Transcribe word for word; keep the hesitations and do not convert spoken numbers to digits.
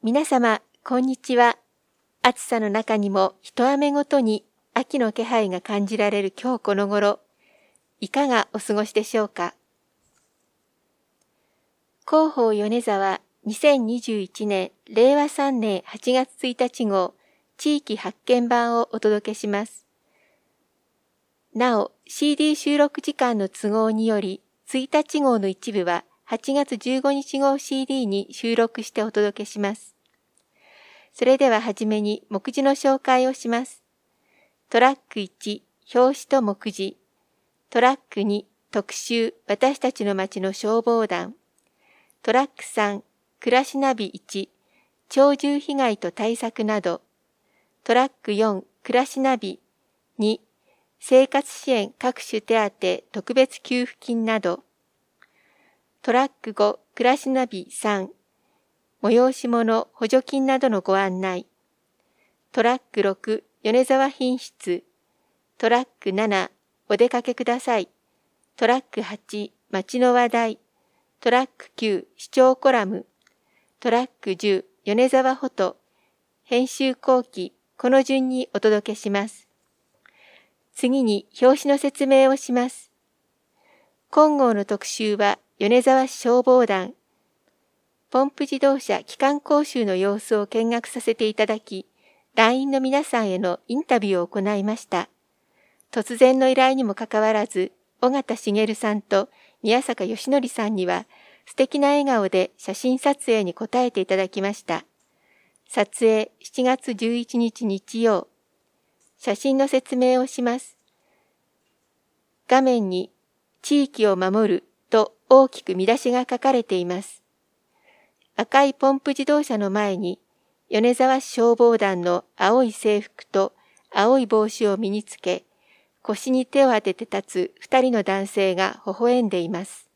皆様、こんにちは。暑さの中にも一雨ごとに秋の気配が感じられる今日この頃、いかがお過ごしでしょうか。広報米沢にせんにじゅういちねんれいわさんねんはちがつついたち号地域発見版をお届けします。なお、シーディー 収録時間の都合により、ついたち号の一部ははちがつじゅうごにち号 シーディー に収録してお届けします。それでははじめに目次の紹介をします。トラックいち、表紙と目次。トラックに、特集、私たちの街の消防団。トラックさん、暮らしナビいち、鳥獣被害と対策など。トラックよん、暮らしナビに、生活支援各種手当特別給付金など。トラックご、暮らしナビさん、催し物、補助金などのご案内。トラックろく、米沢品質。トラックなな、お出かけください。トラックはち、街の話題。トラックきゅう、視聴コラム。トラックじゅう、米沢フォト。編集後期、この順にお届けします。次に表紙の説明をします。今号の特集は米沢市消防団。ポンプ自動車機関講習の様子を見学させていただき、団員の皆さんへのインタビューを行いました。突然の依頼にもかかわらず、尾形茂さんと宮坂義則さんには素敵な笑顔で写真撮影に応えていただきました。撮影しちがつじゅういちにち日曜。写真の説明をします。画面に地域を守ると大きく見出しが書かれています。赤いポンプ自動車の前に米沢市消防団の青い制服と青い帽子を身につけ、腰に手を当てて立つ二人の男性が微笑んでいます。